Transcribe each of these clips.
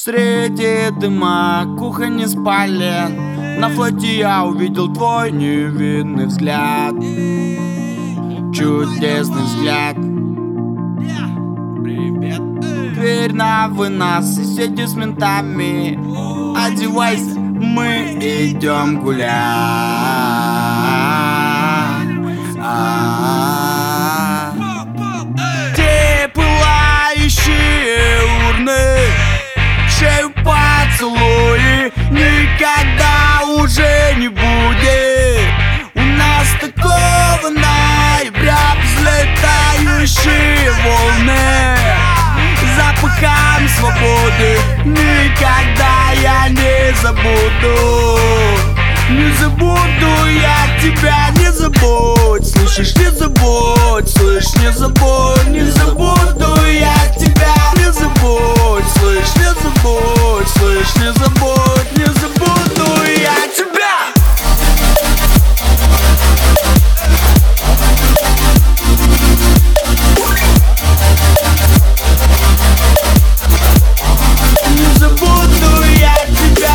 Среди дыма кухонный спален. На флоте я увидел твой невинный взгляд. Чудесный взгляд. Привет. Дверь на вынос, соседи с ментами. Одевайся, мы идем гулять. Те пылающие урны, шею поцелуи никогда уже не будет. У нас такого ноября взлетающие волны, запахом свободы никогда я не забуду. Не забуду я тебя, не забудь, слышишь, не забудь, слышь, не забудь, не забуду я тебя, не забудь, слышь, не забудь, слышь, не забудь, не забуду я тебя. Не забуду я тебя.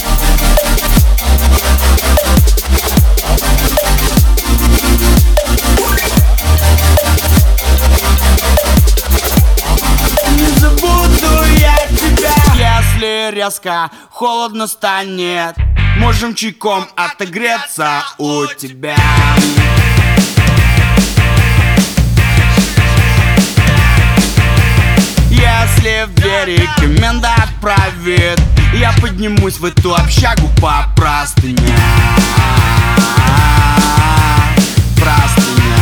Не забуду я тебя. Если резко холодно станет, можем чайком отогреться у тебя. Если в двери коменда отправит, я поднимусь в эту общагу по простыням. Простыням.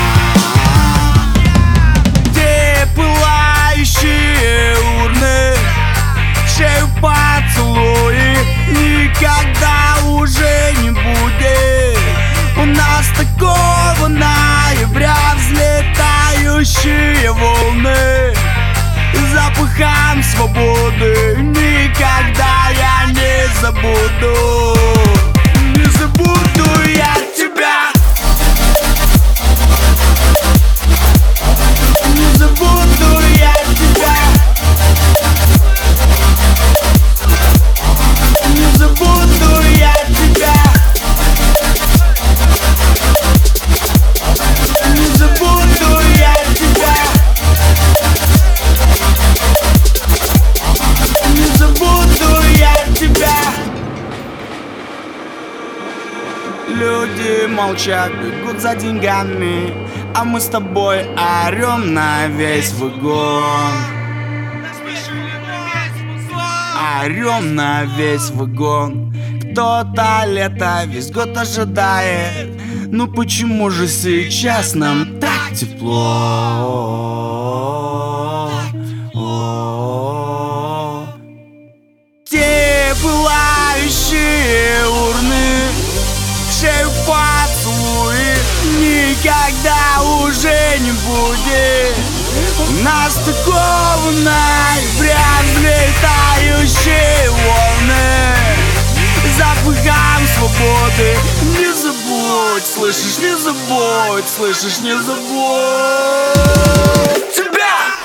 Где пылающие урны, шею поцелуи никогда уже не будет. У нас такого ноября взлетающие волны, запахом свободы никогда я не забуду. Не забуду я тебя. Не забуду я тебя. Не забуду я тебя. Не забуду я тебя. Не забуду я тебя. Люди молчат, бегут за деньгами, а мы с тобой орем на весь вагон. Орем на весь вагон. Кто-то лето весь год ожидает. Ну почему же сейчас нам так тепло? Те пылающие урны, шею поцелуи никогда уже не будет. У нас такого ноября взлетающие волны, запахом свободы не забудь, слышишь, не забудь, слышишь, не забудь тебя.